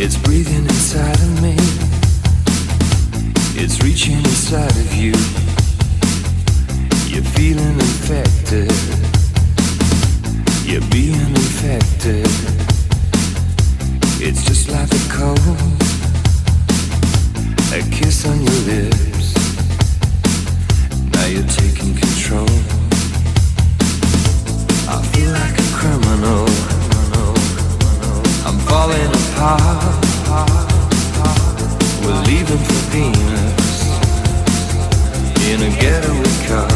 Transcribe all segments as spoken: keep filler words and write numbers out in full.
It's breathing inside of me. It's reaching inside of you. You're feeling infected. You're being infected. It's just like a cold, a kiss on your lips. Now you're taking control. I feel like a criminal. I'm falling apart. We're leaving for Venus in a getaway car.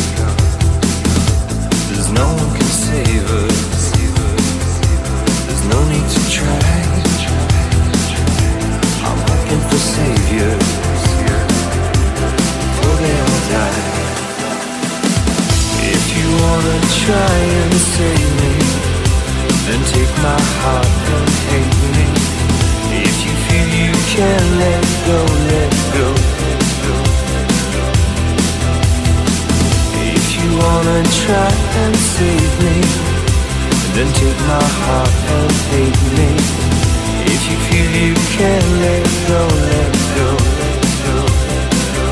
There's no one can save us. There's no need to try. I'm looking for saviors before they all die. If you wanna try and save me, then take my heart and hate me. If you feel you can let go, let go, let go. If you wanna try and save me, then take my heart and hate me. If you feel you can let go, let go, let go, let go.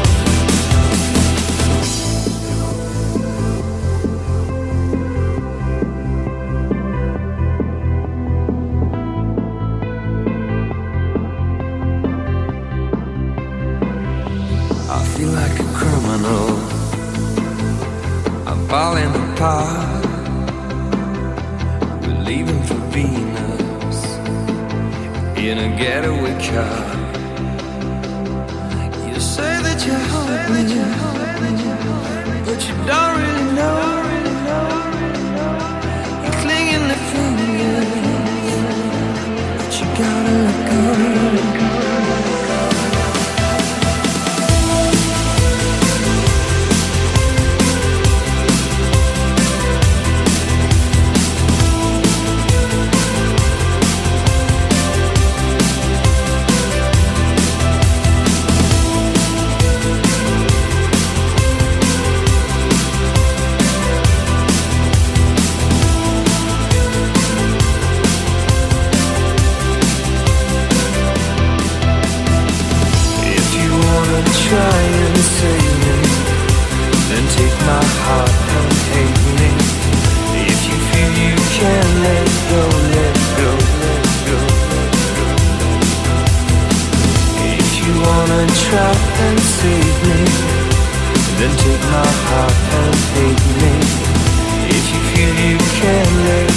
I feel like a criminal. I'm falling apart. We're leaving for Venus in a getaway car. You say that you hope me, but you don't really know. You're clinging to fingers, but you gotta let go. Try and save me, then take my heart and hate me. If you feel you can let go, let go, let go, let go, let go. If you wanna try and save me, then take my heart and hate me. If you feel you can let